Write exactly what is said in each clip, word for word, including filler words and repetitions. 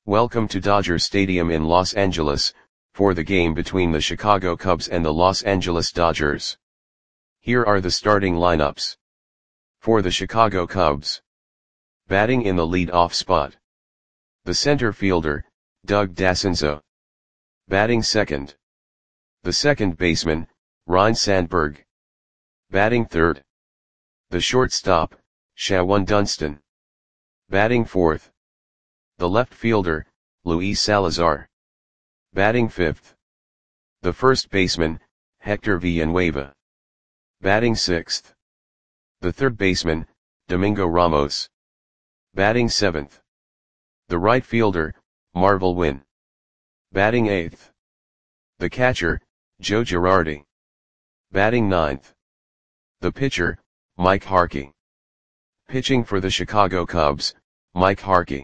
Welcome to Dodger Stadium in Los Angeles, for the game between the Chicago Cubs and the Los Angeles Dodgers. Here are the starting lineups. For the Chicago Cubs. Batting in the lead-off spot. The center fielder, Doug Dascenzo. Batting second. The second baseman, Ryne Sandberg. Batting third. The shortstop, Shawon Dunston. Batting fourth. The left fielder, Luis Salazar. Batting fifth. The first baseman, Hector Villanueva. Batting sixth. The third baseman, Domingo Ramos. Batting seventh. The right fielder, Marvel Wynn. Batting eighth. The catcher, Joe Girardi. Batting ninth. The pitcher, Mike Harkey. Pitching for the Chicago Cubs, Mike Harkey.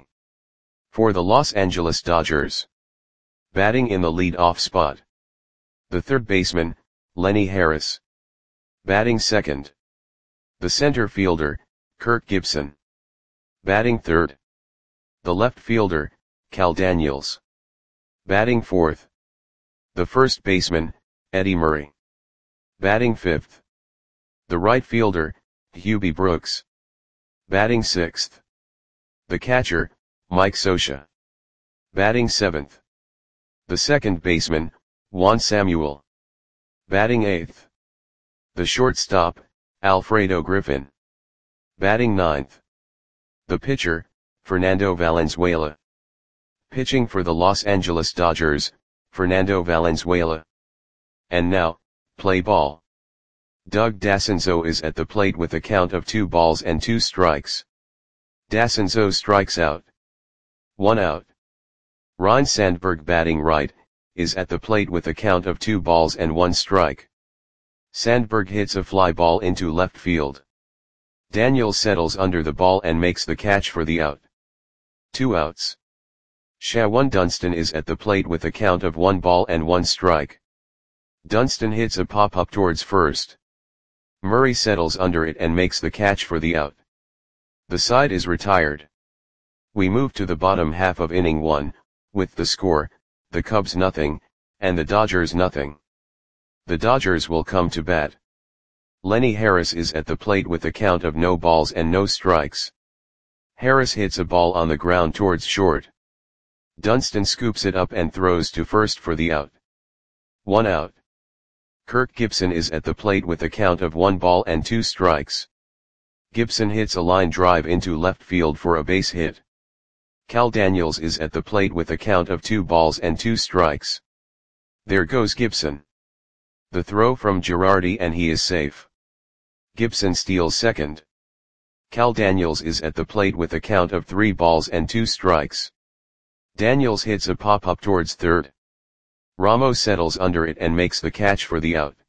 For the Los Angeles Dodgers. Batting in the lead-off spot. The third baseman, Lenny Harris. Batting second. The center fielder, Kirk Gibson. Batting third. The left fielder, Cal Daniels. Batting fourth. The first baseman, Eddie Murray. Batting fifth. The right fielder, Hubie Brooks. Batting sixth. The catcher, Mike Scioscia. Batting seventh. The second baseman, Juan Samuel. Batting eighth. The shortstop, Alfredo Griffin. Batting ninth. The pitcher, Fernando Valenzuela. Pitching for the Los Angeles Dodgers, Fernando Valenzuela. And now, play ball. Doug Dascenzo is at the plate with a count of two balls and two strikes. Dascenzo strikes out. One out. Ryne Sandberg, batting right, is at the plate with a count of two balls and one strike. Sandberg hits a fly ball into left field. Daniels settles under the ball and makes the catch for the out. Two outs. Shawon Dunston is at the plate with a count of one ball and one strike. Dunston hits a pop-up towards first. Murray settles under it and makes the catch for the out. The side is retired. We move to the bottom half of inning one, with the score, the Cubs nothing, and the Dodgers nothing. The Dodgers will come to bat. Lenny Harris is at the plate with a count of no balls and no strikes. Harris hits a ball on the ground towards short. Dunston scoops it up and throws to first for the out. One out. Kirk Gibson is at the plate with a count of one ball and two strikes. Gibson hits a line drive into left field for a base hit. Cal Daniels is at the plate with a count of two balls and two strikes. There goes Gibson. The throw from Girardi and he is safe. Gibson steals second. Cal Daniels is at the plate with a count of three balls and two strikes. Daniels hits a pop-up towards third. Ramos settles under it and makes the catch for the out.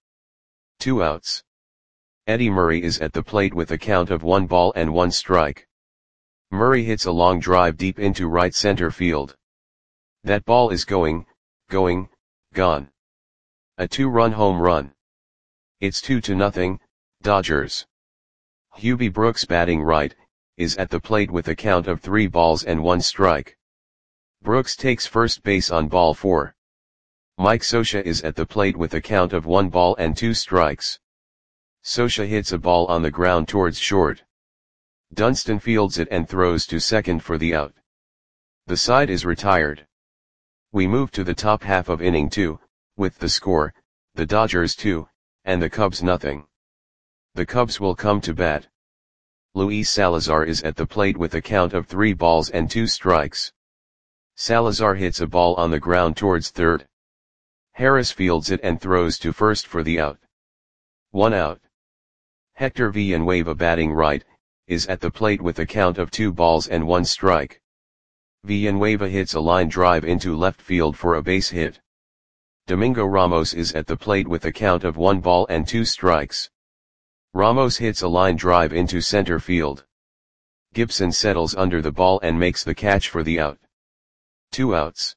Two outs. Eddie Murray is at the plate with a count of one ball and one strike. Murray hits a long drive deep into right center field. That ball is going, going, gone. A two-run home run. It's two to nothing, Dodgers. Hubie Brooks, batting right, is at the plate with a count of three balls and one strike. Brooks takes first base on ball four. Mike Scioscia is at the plate with a count of one ball and two strikes. Scioscia hits a ball on the ground towards short. Dunston fields it and throws to second for the out. The side is retired. We move to the top half of inning two, with the score, the Dodgers two, and the Cubs nothing. The Cubs will come to bat. Luis Salazar is at the plate with a count of three balls and two strikes. Salazar hits a ball on the ground towards third. Harris fields it and throws to first for the out. One out. Hector Villanueva, batting right, is at the plate with a count of two balls and one strike. Villanueva hits a line drive into left field for a base hit. Domingo Ramos is at the plate with a count of one ball and two strikes. Ramos hits a line drive into center field. Gibson settles under the ball and makes the catch for the out. Two outs.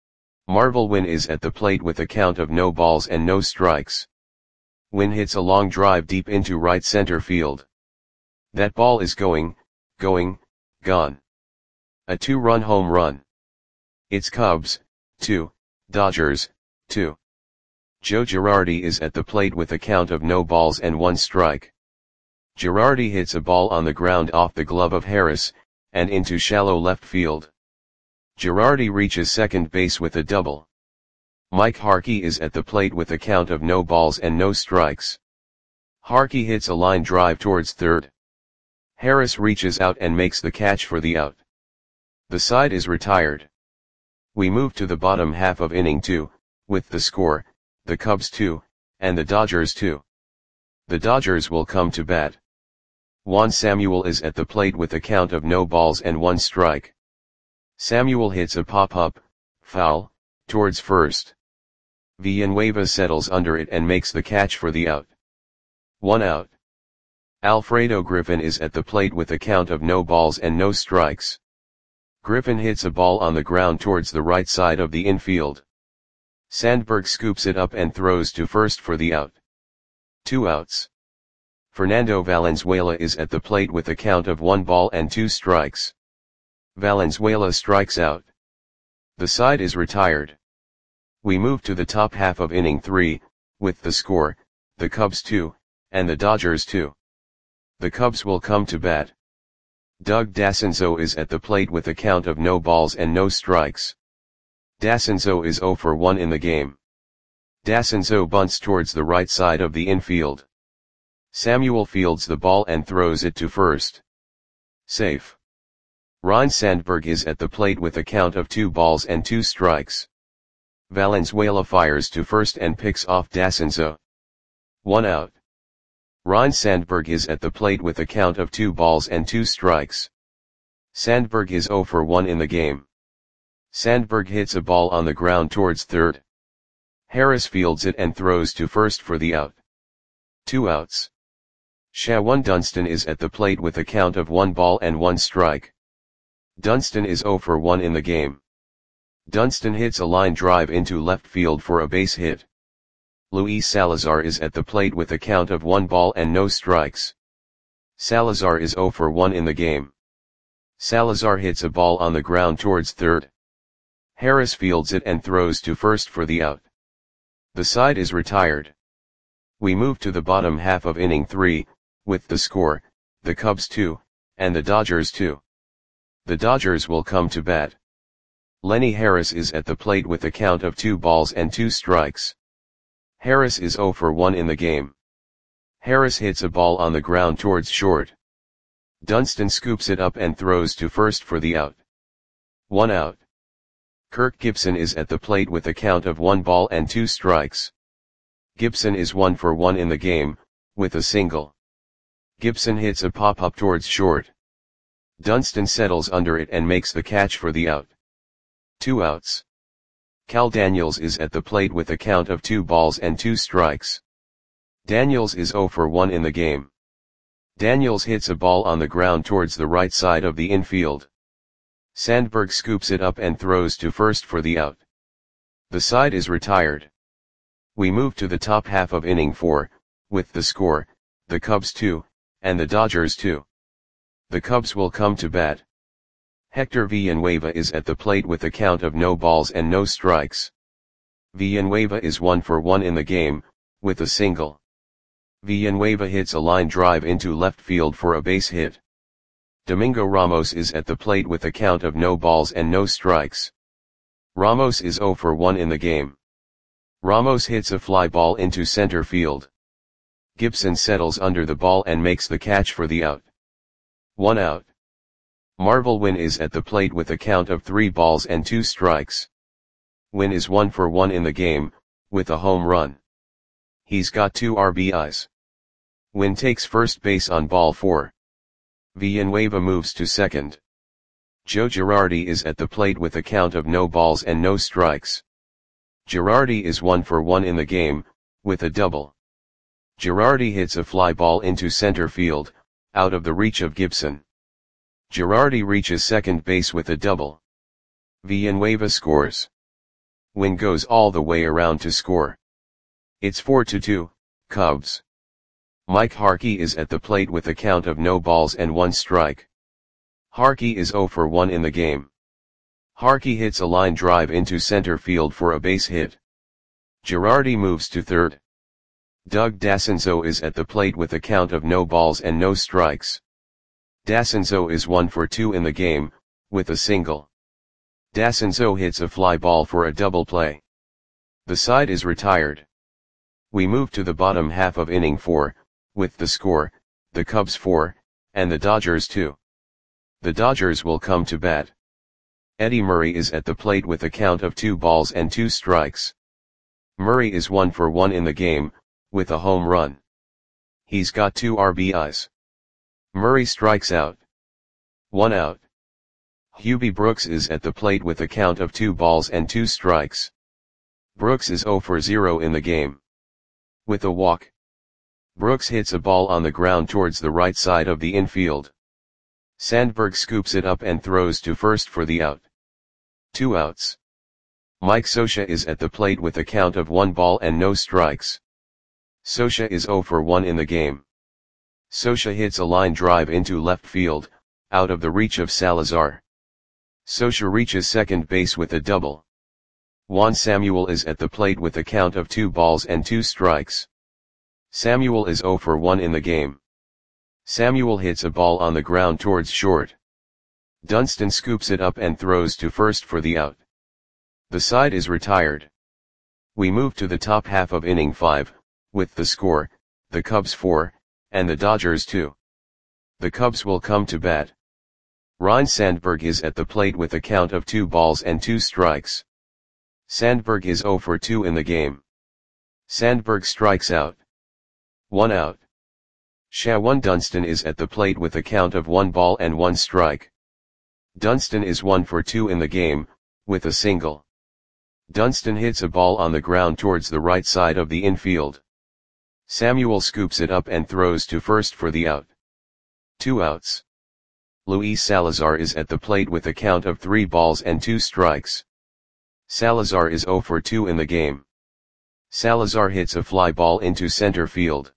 Marvel Wynn is at the plate with a count of no balls and no strikes. Wynn hits a long drive deep into right center field. That ball is going, going, gone. A two-run home run. It's Cubs, two, Dodgers, two. Joe Girardi is at the plate with a count of no balls and one strike. Girardi hits a ball on the ground off the glove of Harris, and into shallow left field. Girardi reaches second base with a double. Mike Harkey is at the plate with a count of no balls and no strikes. Harkey hits a line drive towards third. Harris reaches out and makes the catch for the out. The side is retired. We move to the bottom half of inning two, with the score, the Cubs two, and the Dodgers two. The Dodgers will come to bat. Juan Samuel is at the plate with a count of no balls and one strike. Samuel hits a pop-up, foul, towards first. Villanueva settles under it and makes the catch for the out. One out. Alfredo Griffin is at the plate with a count of no balls and no strikes. Griffin hits a ball on the ground towards the right side of the infield. Sandberg scoops it up and throws to first for the out. Two outs. Fernando Valenzuela is at the plate with a count of one ball and two strikes. Valenzuela strikes out. The side is retired. We move to the top half of inning three, with the score, the Cubs two, and the Dodgers two. The Cubs will come to bat. Doug Dassenzo is at the plate with a count of no balls and no strikes. Dassenzo is zero for one in the game. Dassenzo bunts towards the right side of the infield. Samuel fields the ball and throws it to first. Safe. Ryne Sandberg is at the plate with a count of two balls and two strikes. Valenzuela fires to first and picks off Dassenzo. One out. Ryne Sandberg is at the plate with a count of two balls and two strikes. Sandberg is zero for one in the game. Sandberg hits a ball on the ground towards third. Harris fields it and throws to first for the out. Two outs. Shawan Dunston is at the plate with a count of one ball and one strike. Dunston is zero for one in the game. Dunston hits a line drive into left field for a base hit. Luis Salazar is at the plate with a count of one ball and no strikes. Salazar is zero for one in the game. Salazar hits a ball on the ground towards third. Harris fields it and throws to first for the out. The side is retired. We move to the bottom half of inning three, with the score, the Cubs two, and the Dodgers two. The Dodgers will come to bat. Lenny Harris is at the plate with a count of two balls and two strikes. Harris is zero for one in the game. Harris hits a ball on the ground towards short. Dunston scoops it up and throws to first for the out. One out. Kirk Gibson is at the plate with a count of one ball and two strikes. Gibson is one for one in the game, with a single. Gibson hits a pop-up towards short. Dunston settles under it and makes the catch for the out. Two outs. Cal Daniels is at the plate with a count of two balls and two strikes. Daniels is zero for one in the game. Daniels hits a ball on the ground towards the right side of the infield. Sandberg scoops it up and throws to first for the out. The side is retired. We move to the top half of inning four, with the score, the Cubs two, and the Dodgers two. The Cubs will come to bat. Hector Villanueva is at the plate with a count of no balls and no strikes. Villanueva is one for one in the game, with a single. Villanueva hits a line drive into left field for a base hit. Domingo Ramos is at the plate with a count of no balls and no strikes. Ramos is zero for one in the game. Ramos hits a fly ball into center field. Gibson settles under the ball and makes the catch for the out. One out. Marvel Wynn is at the plate with a count of three balls and two strikes. Wynn is one for one in the game, with a home run. He's got two R B Is. Wynn takes first base on ball four. Villanueva moves to second. Joe Girardi is at the plate with a count of no balls and no strikes. Girardi is one for one in the game, with a double. Girardi hits a fly ball into center field, out of the reach of Gibson. Girardi reaches second base with a double. Villanueva scores. Wynn goes all the way around to score. It's four to two, Cubs. Mike Harkey is at the plate with a count of no balls and one strike. Harkey is zero for one in the game. Harkey hits a line drive into center field for a base hit. Girardi moves to third. Doug Dascenzo is at the plate with a count of no balls and no strikes. Dascenzo is one for two in the game, with a single. Dascenzo hits a fly ball for a double play. The side is retired. We move to the bottom half of inning four, with the score, the Cubs four, and the Dodgers two. The Dodgers will come to bat. Eddie Murray is at the plate with a count of two balls and two strikes. Murray is one for one in the game, with a home run. He's got two R B Is. Murray strikes out. One out. Hubie Brooks is at the plate with a count of two balls and two strikes. Brooks is zero for zero in the game. With a walk. Brooks hits a ball on the ground towards the right side of the infield. Sandberg scoops it up and throws to first for the out. Two outs. Mike Scioscia is at the plate with a count of one ball and no strikes. Scioscia is zero for one in the game. Scioscia hits a line drive into left field, out of the reach of Salazar. Scioscia reaches second base with a double. Juan Samuel is at the plate with a count of two balls and two strikes. Samuel is zero for one in the game. Samuel hits a ball on the ground towards short. Dunston scoops it up and throws to first for the out. The side is retired. We move to the top half of inning five, with the score, the Cubs four, and the Dodgers two. The Cubs will come to bat. Ryne Sandberg is at the plate with a count of two balls and two strikes. Sandberg is zero for two in the game. Sandberg strikes out. One out. Shawan Dunston is at the plate with a count of one ball and one strike. Dunston is one for two in the game, with a single. Dunston hits a ball on the ground towards the right side of the infield. Samuel scoops it up and throws to first for the out. Two outs. Luis Salazar is at the plate with a count of three balls and two strikes. Salazar is zero for two in the game. Salazar hits a fly ball into center field.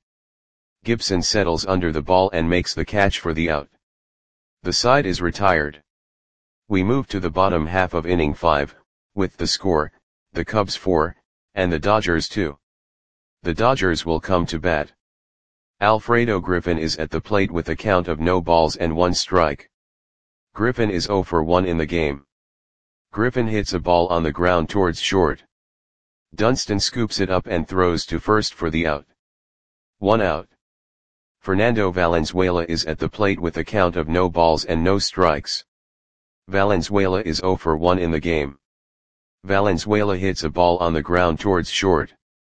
Gibson settles under the ball and makes the catch for the out. The side is retired. We move to the bottom half of inning five, with the score, the Cubs four, and the Dodgers two. The Dodgers will come to bat. Alfredo Griffin is at the plate with a count of no balls and one strike. Griffin is zero for one in the game. Griffin hits a ball on the ground towards short. Dunston scoops it up and throws to first for the out. One out. Fernando Valenzuela is at the plate with a count of no balls and no strikes. Valenzuela is zero for one in the game. Valenzuela hits a ball on the ground towards short.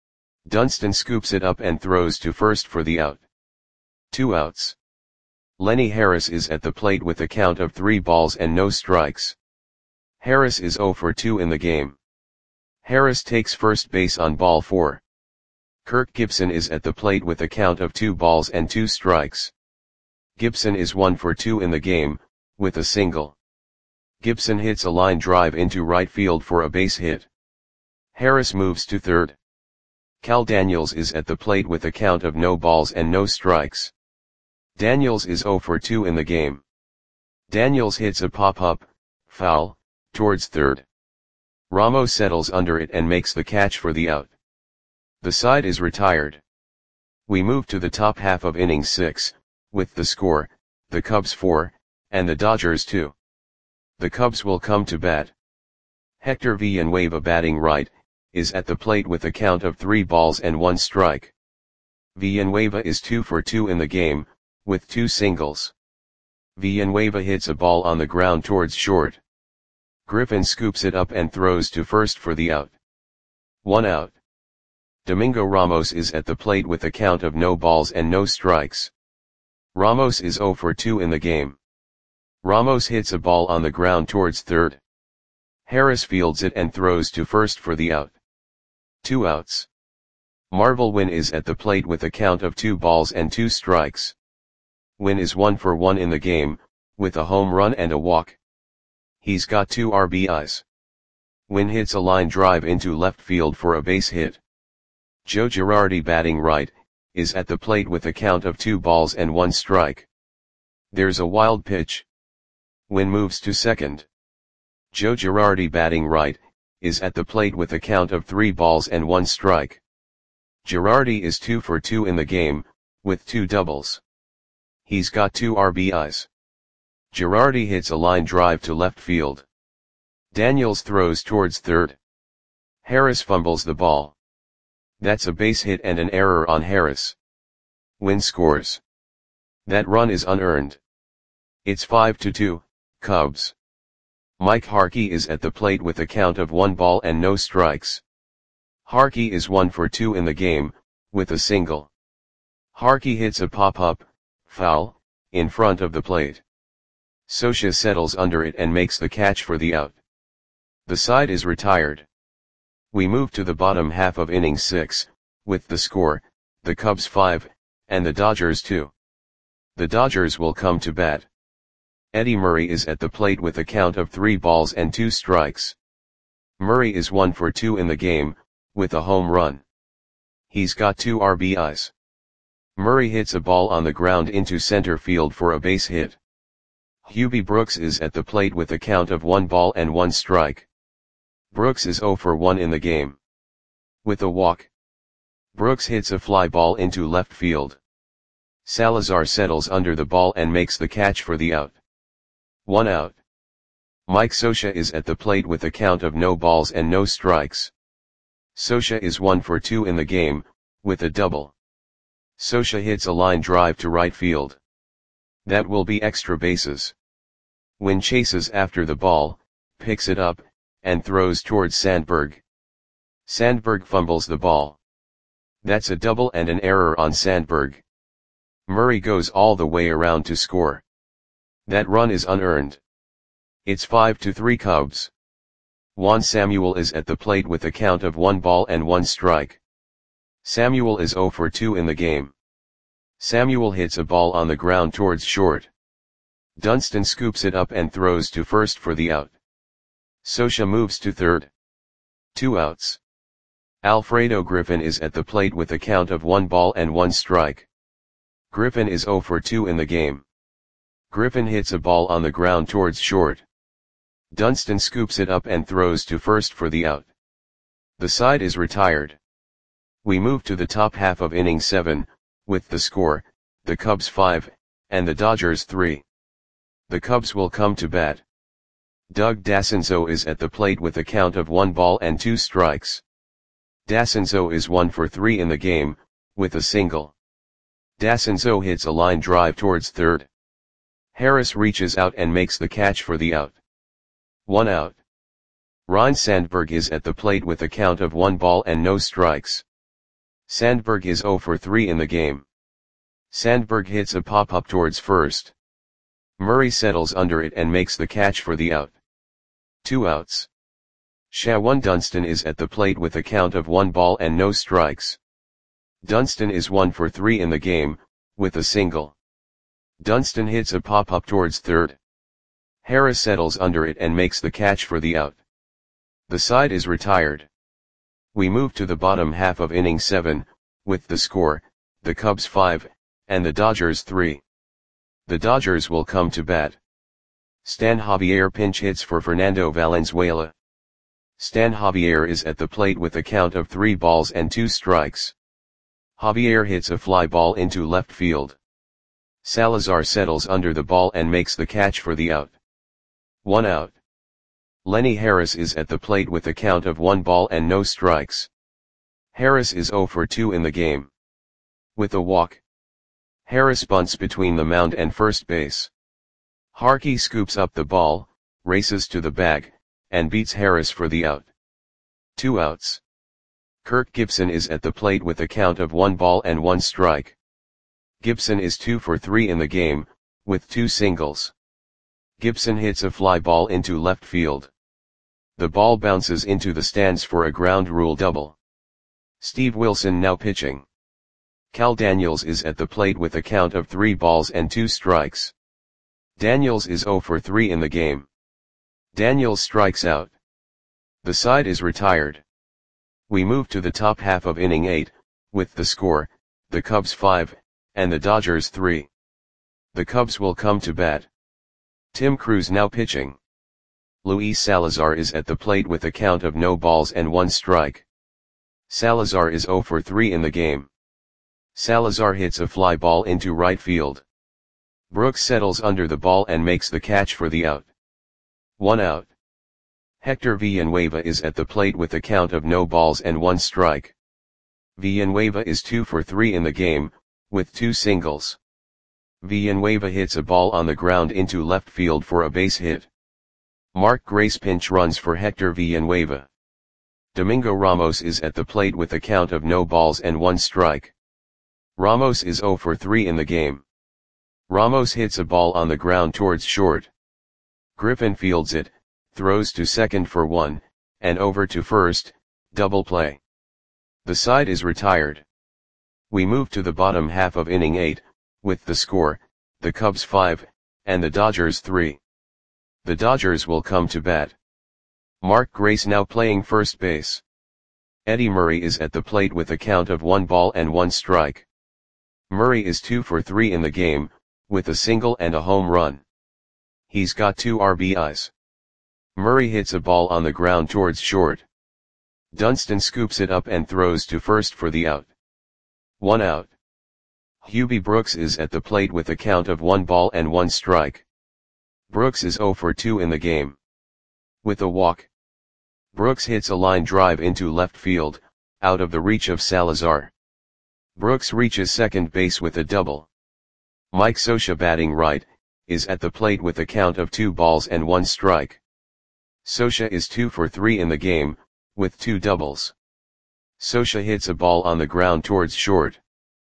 Dunston scoops it up and throws to first for the out. Two outs. Lenny Harris is at the plate with a count of three balls and no strikes. Harris is zero for two in the game. Harris takes first base on ball four. Kirk Gibson is at the plate with a count of two balls and two strikes. Gibson is one for two in the game, with a single. Gibson hits a line drive into right field for a base hit. Harris moves to third. Cal Daniels is at the plate with a count of no balls and no strikes. Daniels is zero for two in the game. Daniels hits a pop-up, foul, towards third. Ramos settles under it and makes the catch for the out. The side is retired. We move to the top half of inning six, with the score, the Cubs four, and the Dodgers two. The Cubs will come to bat. Hector Villanueva, batting right, is at the plate with a count of three balls and one strike. Villanueva is two for two in the game, with two singles. Villanueva hits a ball on the ground towards short. Griffin scoops it up and throws to first for the out. One out. Domingo Ramos is at the plate with a count of no balls and no strikes. Ramos is zero for two in the game. Ramos hits a ball on the ground towards third. Harris fields it and throws to first for the out. Two outs. Marvel Wynn is at the plate with a count of two balls and two strikes. Wynn is one for one in the game, with a home run and a walk. He's got two R B Is. Wynn hits a line drive into left field for a base hit. Joe Girardi, batting right, is at the plate with a count of two balls and one strike. There's a wild pitch. Wynn moves to second. Joe Girardi, batting right, is at the plate with a count of three balls and one strike. Girardi is two for two in the game, with two doubles. He's got two R B Is. Girardi hits a line drive to left field. Daniels throws towards third. Harris fumbles the ball. That's a base hit and an error on Harris. Wynn scores. That run is unearned. It's five to two, Cubs. Mike Harkey is at the plate with a count of one ball and no strikes. Harkey is one for two in the game, with a single. Harkey hits a pop-up, foul, in front of the plate. Scioscia settles under it and makes the catch for the out. The side is retired. We move to the bottom half of inning six, with the score, the Cubs five, and the Dodgers two. The Dodgers will come to bat. Eddie Murray is at the plate with a count of three balls and two strikes. Murray is one for two in the game, with a home run. He's got two R B Is. Murray hits a ball on the ground into center field for a base hit. Hubie Brooks is at the plate with a count of one ball and one strike. Brooks is zero for one in the game. With a walk. Brooks hits a fly ball into left field. Salazar settles under the ball and makes the catch for the out. One out. Mike Scioscia is at the plate with a count of no balls and no strikes. Scioscia is one for two in the game, with a double. Scioscia hits a line drive to right field. That will be extra bases. Wynn chases after the ball, picks it up, and throws towards Sandberg. Sandberg fumbles the ball. That's a double and an error on Sandberg. Murray goes all the way around to score. That run is unearned. It's five to three Cubs. Juan Samuel is at the plate with a count of one ball and one strike. Samuel is zero for two in the game. Samuel hits a ball on the ground towards short. Dunston scoops it up and throws to first for the out. Scioscia moves to third. Two outs. Alfredo Griffin is at the plate with a count of one ball and one strike. Griffin is zero for two in the game. Griffin hits a ball on the ground towards short. Dunston scoops it up and throws to first for the out. The side is retired. We move to the top half of inning seven, with the score, the Cubs five, and the Dodgers three. The Cubs will come to bat. Doug Dascenzo is at the plate with a count of one ball and two strikes. Dascenzo is one for three in the game, with a single. Dascenzo hits a line drive towards third. Harris reaches out and makes the catch for the out. One out. Ryne Sandberg is at the plate with a count of one ball and no strikes. Sandberg is zero for three in the game. Sandberg hits a pop-up towards first. Murray settles under it and makes the catch for the out. Two outs. Shawan Dunston is at the plate with a count of one ball and no strikes. Dunston is one for three in the game, with a single. Dunston hits a pop-up towards third. Harris settles under it and makes the catch for the out. The side is retired. We move to the bottom half of inning seven, with the score, the Cubs five, and the Dodgers three. The Dodgers will come to bat. Stan Javier pinch hits for Fernando Valenzuela. Stan Javier is at the plate with a count of three balls and two strikes. Javier hits a fly ball into left field. Salazar settles under the ball and makes the catch for the out. One out. Lenny Harris is at the plate with a count of one ball and no strikes. Harris is zero for two in the game. With a walk. Harris bunts between the mound and first base. Harkey scoops up the ball, races to the bag, and beats Harris for the out. Two outs. Kirk Gibson is at the plate with a count of one ball and one strike. Gibson is two for three in the game, with two singles. Gibson hits a fly ball into left field. The ball bounces into the stands for a ground rule double. Steve Wilson now pitching. Cal Daniels is at the plate with a count of three balls and two strikes. Daniels is zero for three in the game. Daniels strikes out. The side is retired. We move to the top half of inning eight, with the score, the Cubs five, and the Dodgers three. The Cubs will come to bat. Tim Crews now pitching. Luis Salazar is at the plate with a count of no balls and one strike. Salazar is zero for three in the game. Salazar hits a fly ball into right field. Brooks settles under the ball and makes the catch for the out. One out. Hector Villanueva is at the plate with a count of no balls and one strike. Villanueva is two for three in the game, with two singles. Villanueva hits a ball on the ground into left field for a base hit. Mark Grace pinch runs for Hector Villanueva. Domingo Ramos is at the plate with a count of no balls and one strike. Ramos is zero for three in the game. Ramos hits a ball on the ground towards short. Griffin fields it, throws to second for one, and over to first, double play. The side is retired. We move to the bottom half of inning eight, with the score, the Cubs five, and the Dodgers three. The Dodgers will come to bat. Mark Grace now playing first base. Eddie Murray is at the plate with a count of one ball and one strike. Murray is two for three in the game, with a single and a home run. He's got two R B Is. Murray hits a ball on the ground towards short. Dunston scoops it up and throws to first for the out. One out. Hubie Brooks is at the plate with a count of one ball and one strike. Brooks is zero for two in the game. With a walk. Brooks hits a line drive into left field, out of the reach of Salazar. Brooks reaches second base with a double. Mike Scioscia batting right, is at the plate with a count of two balls and one strike. Scioscia is two for three in the game, with two doubles. Scioscia hits a ball on the ground towards short.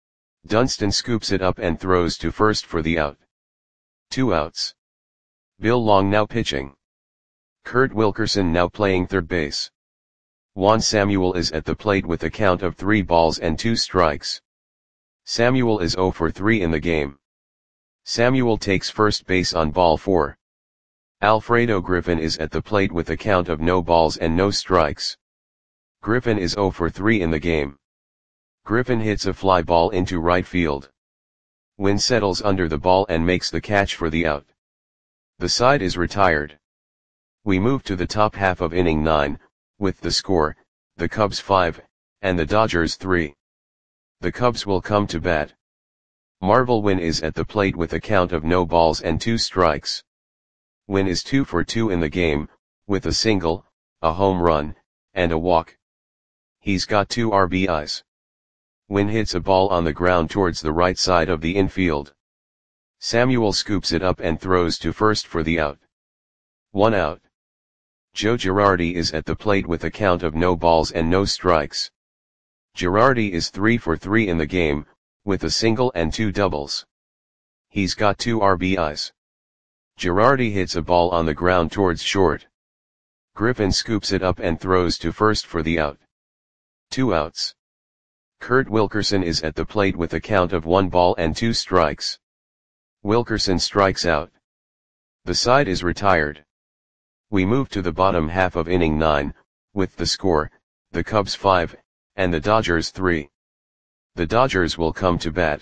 Dunston scoops it up and throws to first for the out. Two outs. Bill Long now pitching. Kurt Wilkerson now playing third base. Juan Samuel is at the plate with a count of three balls and two strikes. Samuel is zero for three in the game. Samuel takes first base on ball four. Alfredo Griffin is at the plate with a count of no balls and no strikes. Griffin is zero for three in the game. Griffin hits a fly ball into right field. Wynn settles under the ball and makes the catch for the out. The side is retired. We move to the top half of inning nine, with the score, the Cubs five, and the Dodgers three. The Cubs will come to bat. Marvel Wynn is at the plate with a count of no balls and two strikes. Wynn is two for two in the game, with a single, a home run, and a walk. He's got two R B Is. Wynn hits a ball on the ground towards the right side of the infield. Samuel scoops it up and throws to first for the out. One out. Joe Girardi is at the plate with a count of no balls and no strikes. Girardi is three for three in the game, with a single and two doubles. He's got two R B Is. Girardi hits a ball on the ground towards short. Griffin scoops it up and throws to first for the out. Two outs. Kurt Wilkerson is at the plate with a count of one ball and two strikes. Wilkerson strikes out. The side is retired. We move to the bottom half of inning nine, with the score, the Cubs five, and the Dodgers three. The Dodgers will come to bat.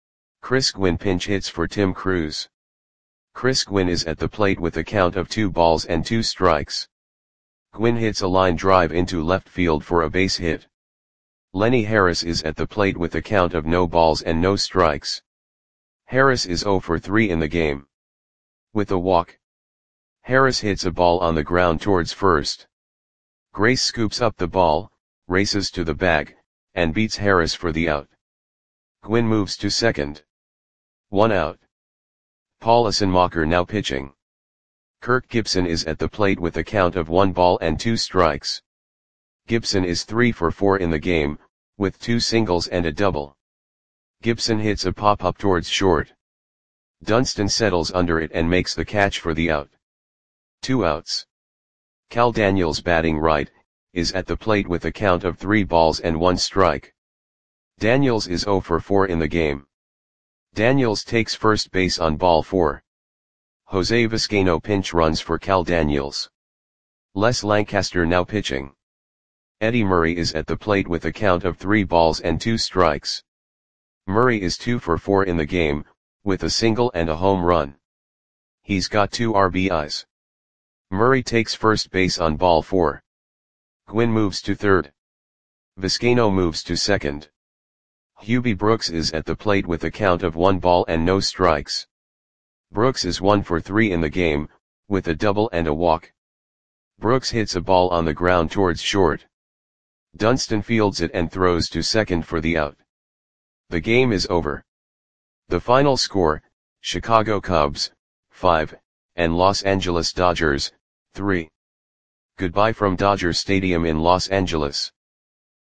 Chris Gwynn pinch hits for Tim Cruz. Chris Gwynn is at the plate with a count of two balls and two strikes. Gwynn hits a line drive into left field for a base hit. Lenny Harris is at the plate with a count of no balls and no strikes. Harris is zero for three in the game. With a walk. Harris hits a ball on the ground towards first. Grace scoops up the ball, races to the bag, and beats Harris for the out. Gwynn moves to second. One out. Paul Asenmacher now pitching. Kirk Gibson is at the plate with a count of one ball and two strikes. Gibson is three for four in the game, with two singles and a double. Gibson hits a pop-up towards short. Dunston settles under it and makes the catch for the out. Two outs. Cal Daniels batting right, is at the plate with a count of three balls and one strike. Daniels is zero for four in the game. Daniels takes first base on ball four. Jose Vizcaino pinch runs for Cal Daniels. Les Lancaster now pitching. Eddie Murray is at the plate with a count of three balls and two strikes. Murray is two for four in the game, with a single and a home run. He's got two R B Is. Murray takes first base on ball four. Gwynn moves to third. Vizcaino moves to second. Hubie Brooks is at the plate with a count of one ball and no strikes. Brooks is one for three in the game, with a double and a walk. Brooks hits a ball on the ground towards short. Dunston fields it and throws to second for the out. The game is over. The final score, Chicago Cubs, five, and Los Angeles Dodgers, three. Goodbye from Dodger Stadium in Los Angeles.